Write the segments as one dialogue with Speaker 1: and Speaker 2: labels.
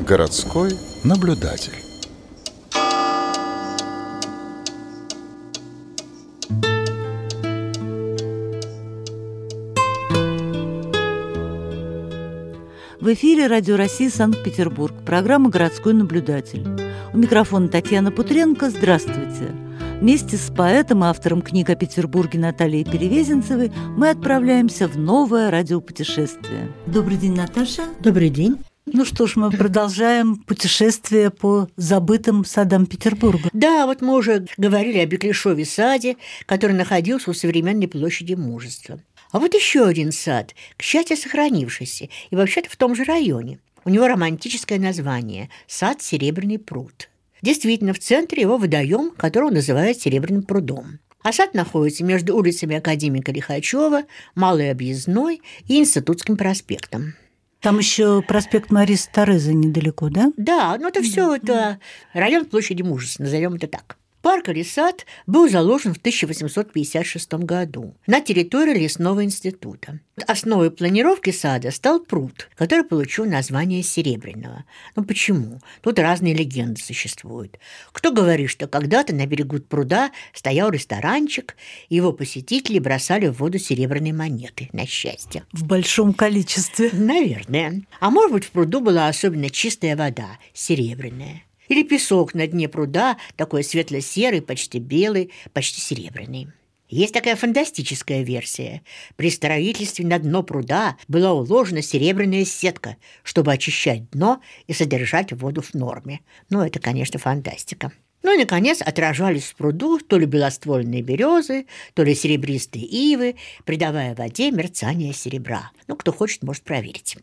Speaker 1: Городской наблюдатель.
Speaker 2: В эфире Радио России Санкт-Петербург. Программа «Городской наблюдатель». У микрофона Татьяна Путренко. Здравствуйте. Вместе с поэтом и автором книг о Петербурге Натальей Перевезенцевой мы отправляемся в новое радиопутешествие. Добрый день, Наташа.
Speaker 3: Добрый день.
Speaker 2: Ну что ж, мы продолжаем путешествие по забытым садам Петербурга.
Speaker 3: Да, вот мы уже говорили о Беклишеве саде, который находился у современной площади Мужества. А вот еще один сад, к счастью, сохранившийся, и вообще-то в том же районе. У него романтическое название – сад Серебряный пруд. Действительно, в центре его водоем, который он называет Серебряным прудом. А сад находится между улицами Академика Лихачева, Малой Объездной и Институтским проспектом.
Speaker 2: Там еще проспект Марисы Терезы недалеко, да?
Speaker 3: Да, но это все это район площади Мужества, назовем это так. Парк или сад был заложен в 1856 году на территории Лесного института. Основой планировки сада стал пруд, который получил название Серебряного. Ну почему? Тут разные легенды существуют. Кто говорит, что когда-то на берегу пруда стоял ресторанчик, и его посетители бросали в воду серебряные монеты на счастье.
Speaker 2: В большом количестве.
Speaker 3: Наверное. А может быть, в пруду была особенно чистая вода, серебряная. Или песок на дне пруда, такой светло-серый, почти белый, почти серебряный. Есть такая фантастическая версия. При строительстве на дно пруда была уложена серебряная сетка, чтобы очищать дно и содержать воду в норме. Но это, конечно, фантастика. Ну и, наконец, отражались в пруду то ли белоствольные березы, то ли серебристые ивы, придавая воде мерцание серебра. Ну, кто хочет, может проверить.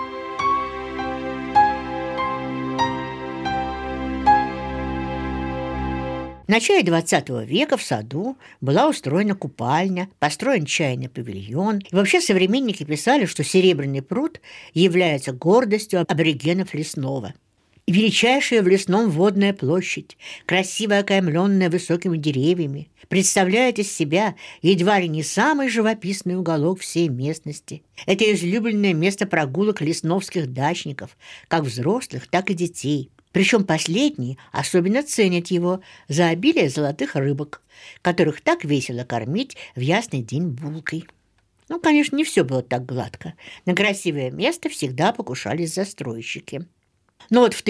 Speaker 3: В начале XX века в саду была устроена купальня, построен чайный павильон. И вообще современники писали, что Серебряный пруд является гордостью аборигенов Лесного. Величайшая в Лесном водная площадь, красиво окаймленная высокими деревьями, представляет из себя едва ли не самый живописный уголок всей местности. Это излюбленное место прогулок лесновских дачников, как взрослых, так и детей. Причем последние особенно ценят его за обилие золотых рыбок, которых так весело кормить в ясный день булкой. Ну, конечно, не все было так гладко. На красивое место всегда покушались застройщики. Но вот в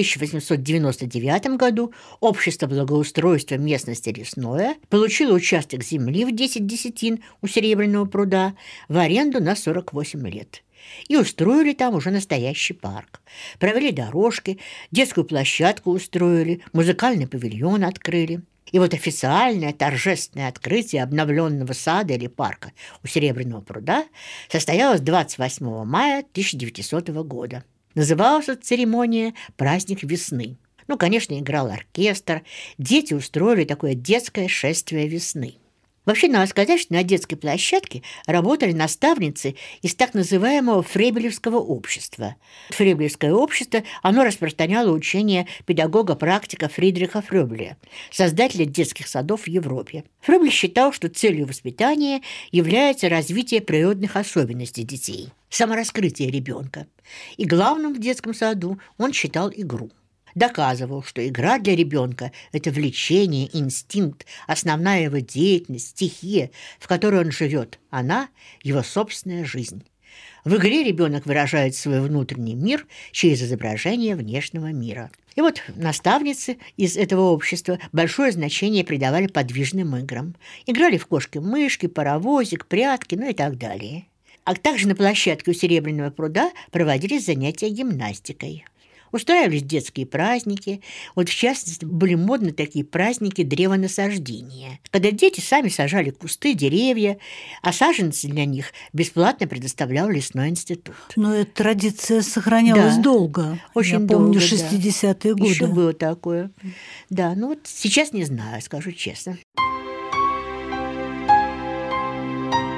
Speaker 3: 1899 году Общество благоустройства местности Лесное получило участок земли в 10 десятин у Серебряного пруда в аренду на 48 лет. И устроили там уже настоящий парк. Провели дорожки, детскую площадку устроили, музыкальный павильон открыли. И вот официальное торжественное открытие обновленного сада или парка у Серебряного пруда состоялось 28 мая 1900 года. Называлась эта церемония «Праздник весны». Ну, конечно, играл оркестр, дети устроили такое детское шествие весны. Вообще, надо сказать, что на детской площадке работали наставницы из так называемого Фрейбелевского общества. Фрейбелевское общество, оно распространяло учение педагога-практика Фридриха Фрёбеля, создателя детских садов в Европе. Фрёбель считал, что целью воспитания является развитие природных особенностей детей, самораскрытие ребенка. И главным в детском саду он считал игру. Доказывал, что игра для ребенка – это влечение, инстинкт, основная его деятельность, стихия, в которой он живет. Она – его собственная жизнь. В игре ребенок выражает свой внутренний мир через изображение внешнего мира. И вот наставницы из этого общества большое значение придавали подвижным играм. Играли в кошки-мышки, паровозик, прятки, ну и так далее. А также на площадке у Серебряного пруда проводились занятия гимнастикой. Устраивались детские праздники. Вот, в частности, были модны такие праздники древонасаждения, когда дети сами сажали кусты, деревья, а саженцы для них бесплатно предоставлял Лесной институт.
Speaker 2: Но эта традиция сохранялась долго.
Speaker 3: Очень
Speaker 2: Я помню,
Speaker 3: долго,
Speaker 2: 60-е годы.
Speaker 3: Еще было такое. Да, ну вот сейчас не знаю, скажу честно.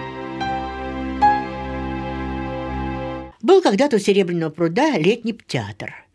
Speaker 3: Был когда-то у Серебряного пруда летний театр.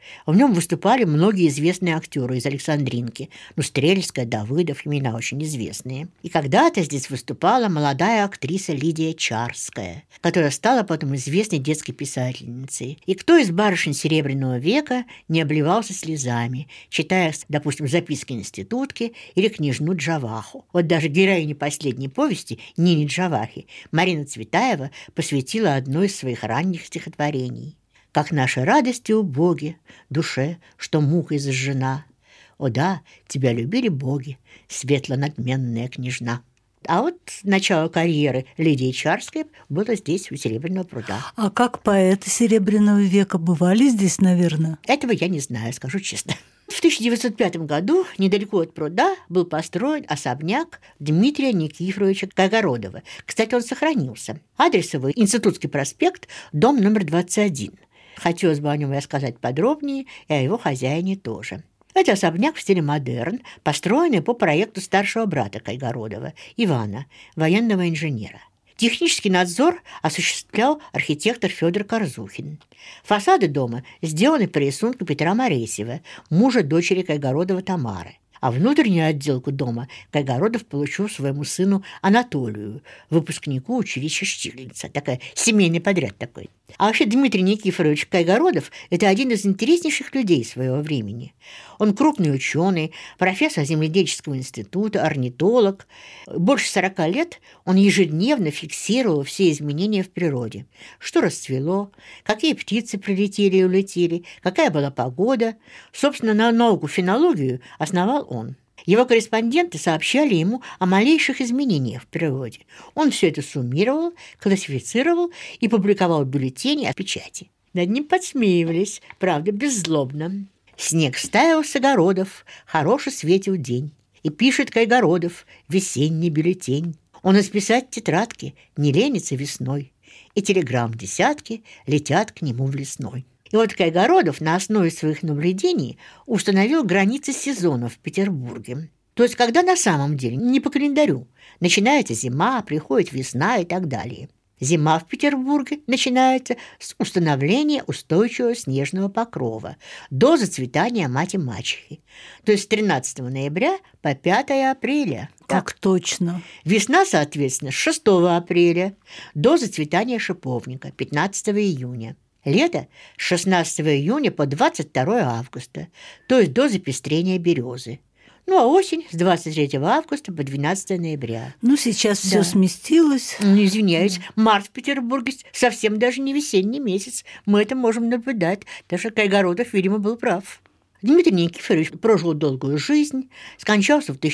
Speaker 3: В нем выступали многие известные актеры из Александринки. Стрельская, Давыдов, имена очень известные. И когда-то здесь выступала молодая актриса Лидия Чарская, которая стала потом известной детской писательницей. И кто из барышень Серебряного века не обливался слезами, читая, допустим, записки институтки или княжну Джаваху. Вот даже героине последней повести, Нине Джавахи, Марина Цветаева посвятила одно из своих ранних стихотворений. «Как наши радости убоги, душе, что мукой зажжена. О да, тебя любили боги, светло-надменная княжна». А вот начало карьеры Лидии Чарской было здесь, у Серебряного пруда.
Speaker 2: А как поэты Серебряного века бывали здесь, наверное?
Speaker 3: Этого я не знаю, скажу честно. В 1905 году недалеко от пруда был построен особняк Дмитрия Никифоровича Кайгородова. Кстати, он сохранился. Адрес его – Институтский проспект, дом номер 21. Хотелось бы о нем рассказать подробнее, и о его хозяине тоже. Это особняк в стиле модерн, построенный по проекту старшего брата Кайгородова, Ивана, военного инженера. Технический надзор осуществлял архитектор Федор Корзухин. Фасады дома сделаны по рисунку Петра Моресьева, мужа дочери Кайгородова Тамары. А внутреннюю отделку дома Кайгородов получил своему сыну Анатолию, выпускнику училища Штиглица. Такая семейный подряд такой. А вообще Дмитрий Никифорович Кайгородов – это один из интереснейших людей своего времени. Он крупный ученый, профессор земледельческого института, орнитолог. Больше 40 лет он ежедневно фиксировал все изменения в природе. Что расцвело, какие птицы прилетели и улетели, какая была погода. Собственно, науку фенологию основал он. Его корреспонденты сообщали ему о малейших изменениях в природе. Он все это суммировал, классифицировал и публиковал бюллетени о печати. Над ним подсмеивались, правда, беззлобно. «Снег стаял с огородов, хороший светил день, и пишет Кайгородов весенний бюллетень. Он исписать тетрадки не ленится весной, и телеграмм десятки летят к нему в лесной». И вот Кайгородов на основе своих наблюдений установил границы сезонов в Петербурге. То есть, когда на самом деле, не по календарю, начинается зима, приходит весна и так далее. Зима в Петербурге начинается с установления устойчивого снежного покрова до зацветания мати-мачехи. То есть с 13 ноября по 5 апреля.
Speaker 2: Как точно.
Speaker 3: Весна, соответственно, с 6 апреля до зацветания шиповника 15 июня. Лето с 16 июня по 22 августа, то есть до запестрения березы. А осень с 23 августа по 12 ноября.
Speaker 2: Сейчас все сместилось.
Speaker 3: Извиняюсь, март в Петербурге совсем даже не весенний месяц. Мы это можем наблюдать. Даже Кайгородов, видимо, был прав. Дмитрий Никифорович прожил долгую жизнь, скончался в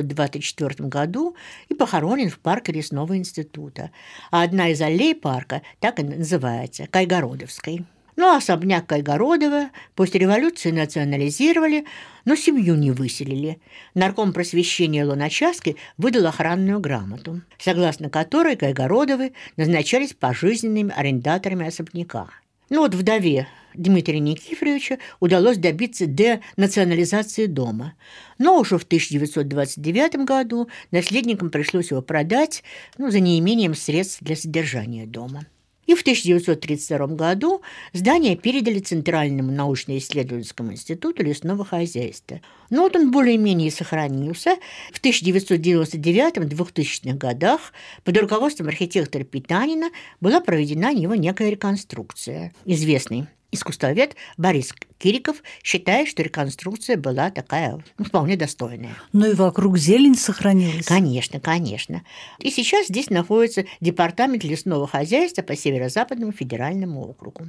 Speaker 3: 1924 году и похоронен в парке Лесного института. А одна из аллей парка так и называется – Кайгородовской. Особняк Кайгородова после революции национализировали, но семью не выселили. Нарком просвещения Луначарский выдал охранную грамоту, согласно которой Кайгородовы назначались пожизненными арендаторами особняка. Вдове Дмитрия Никифоровича удалось добиться денационализации дома. Но уже в 1929 году наследникам пришлось его продать за неимением средств для содержания дома. И в 1932 году здание передали Центральному научно-исследовательскому институту лесного хозяйства. Он более-менее сохранился. В 1999-2000 годах под руководством архитектора Питанина была проведена его некая реконструкция. Известный искусствовед Борис Кириков считает, что реконструкция была такая вполне достойная.
Speaker 2: И вокруг зелень сохранилась.
Speaker 3: Конечно, конечно. И сейчас здесь находится департамент лесного хозяйства по Северо-Западному федеральному округу.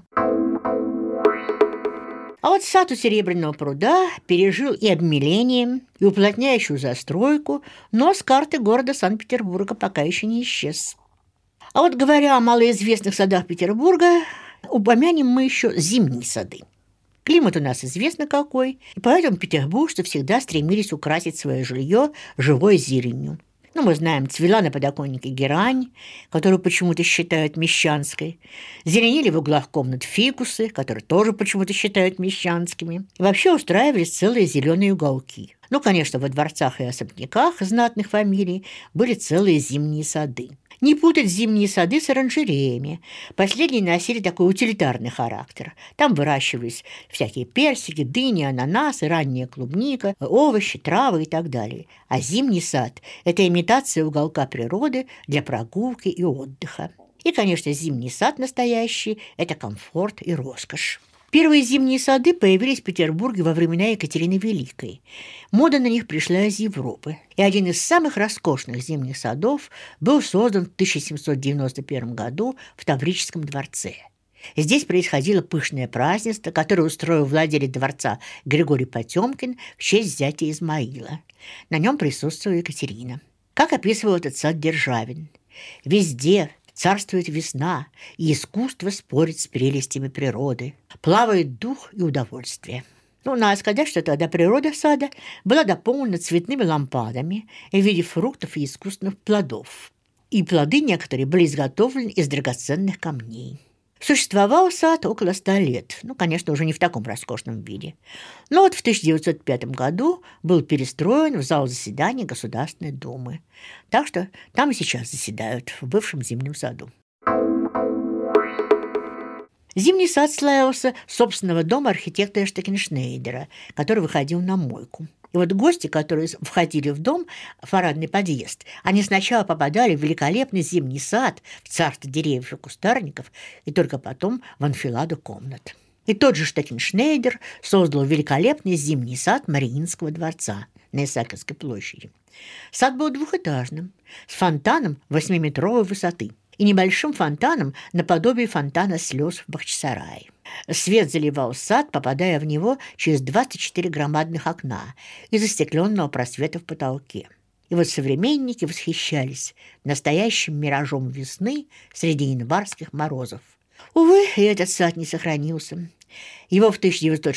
Speaker 3: А вот сад у Серебряного пруда пережил и обмеление, и уплотняющую застройку, но с карты города Санкт-Петербурга пока еще не исчез. А вот говоря о малоизвестных садах Петербурга, упомянем мы еще зимние сады. Климат у нас известно какой, и поэтому петербуржцы всегда стремились украсить свое жилье живой зеленью. Мы знаем, цвела на подоконнике герань, которую почему-то считают мещанской. Зеленели в углах комнат фикусы, которые тоже почему-то считают мещанскими. И вообще устраивались целые зеленые уголки. Конечно, во дворцах и особняках знатных фамилий были целые зимние сады. Не путать зимние сады с оранжереями. Последние носили такой утилитарный характер. Там выращивались всякие персики, дыни, ананасы, ранняя клубника, овощи, травы и так далее. А зимний сад – это имитация уголка природы для прогулки и отдыха. И, конечно, зимний сад настоящий – это комфорт и роскошь. Первые зимние сады появились в Петербурге во времена Екатерины Великой. Мода на них пришла из Европы. И один из самых роскошных зимних садов был создан в 1791 году в Таврическом дворце. Здесь происходило пышное празднество, которое устроил владелец дворца Григорий Потемкин в честь взятия Измаила. На нем присутствовала Екатерина. Как описывал этот сад Державин: «Везде царствует весна, и искусство спорит с прелестями природы. Плавает дух и удовольствие». Надо сказать, что тогда природа сада была дополнена цветными лампадами в виде фруктов и искусственных плодов. И плоды некоторые были изготовлены из драгоценных камней. Существовал сад около 100 лет, конечно, уже не в таком роскошном виде. Но вот в 1905 году был перестроен в зал заседаний Государственной Думы. Так что там и сейчас заседают, в бывшем зимнем саду. Зимний сад славился собственного дома архитектора Штекеншнейдера, который выходил на мойку. И вот гости, которые входили в дом, в парадный подъезд, они сначала попадали в великолепный зимний сад, в царство деревьев и кустарников, и только потом в анфиладу комнат. И тот же Штекеншнейдер создал великолепный зимний сад Мариинского дворца на Исаакиевской площади. Сад был двухэтажным, с фонтаном 8-метровой высоты и небольшим фонтаном наподобие фонтана слез в Бахчисарае. Свет заливал сад, попадая в него через 24 громадных окна и застекленного просвета в потолке. И вот современники восхищались настоящим миражом весны среди январских морозов. Увы, и этот сад не сохранился. Его в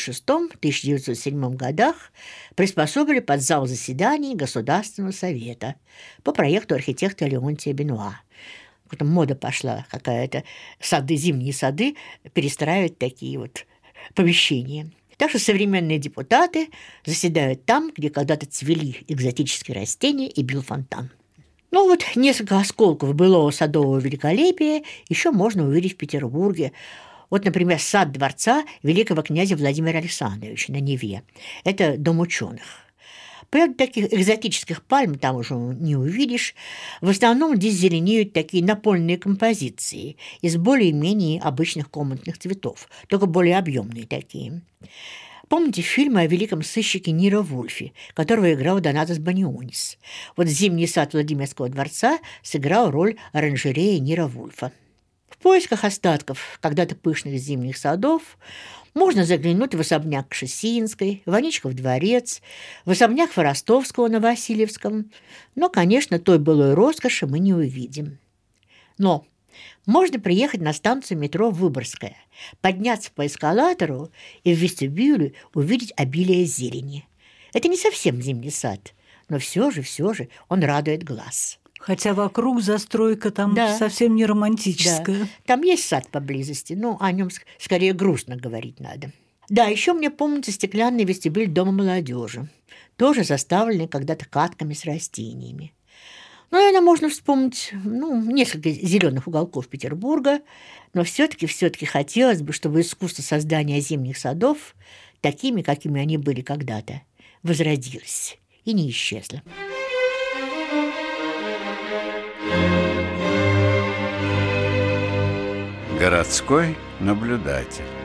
Speaker 3: 1906-1907 годах приспособили под зал заседаний Государственного совета по проекту архитектора Леонтия Бенуа. Потом мода пошла какая-то, зимние сады перестраивать такие вот помещения. Так что современные депутаты заседают там, где когда-то цвели экзотические растения и бил фонтан. Несколько осколков былого садового великолепия еще можно увидеть в Петербурге. Например, сад дворца великого князя Владимира Александровича на Неве. Это дом ученых. Правда, таких экзотических пальм там уже не увидишь. В основном здесь зеленеют такие напольные композиции из более-менее обычных комнатных цветов, только более объемные такие. Помните фильмы о великом сыщике Ниро Вульфе, которого играл Донатас Банионис? Зимний сад Владимирского дворца сыграл роль оранжереи Ниро Вульфа. В поисках остатков когда-то пышных зимних садов можно заглянуть в особняк Кшесинской, в Аничков дворец, в особняк Хворостовского на Васильевском. Но, конечно, той былой роскоши мы не увидим. Но можно приехать на станцию метро Выборгская, подняться по эскалатору и в вестибюле увидеть обилие зелени. Это не совсем зимний сад, но все же он радует глаз.
Speaker 2: Хотя вокруг застройка там совсем не романтическая.
Speaker 3: Да. Там есть сад поблизости, но о нем скорее грустно говорить надо. Да, еще мне помнится стеклянный вестибюль Дома молодежи, тоже заставленный когда-то катками с растениями. Наверное, можно вспомнить несколько зеленых уголков Петербурга, но все-таки хотелось бы, чтобы искусство создания зимних садов, такими, какими они были когда-то, возродилось и не исчезло.
Speaker 1: Городской наблюдатель.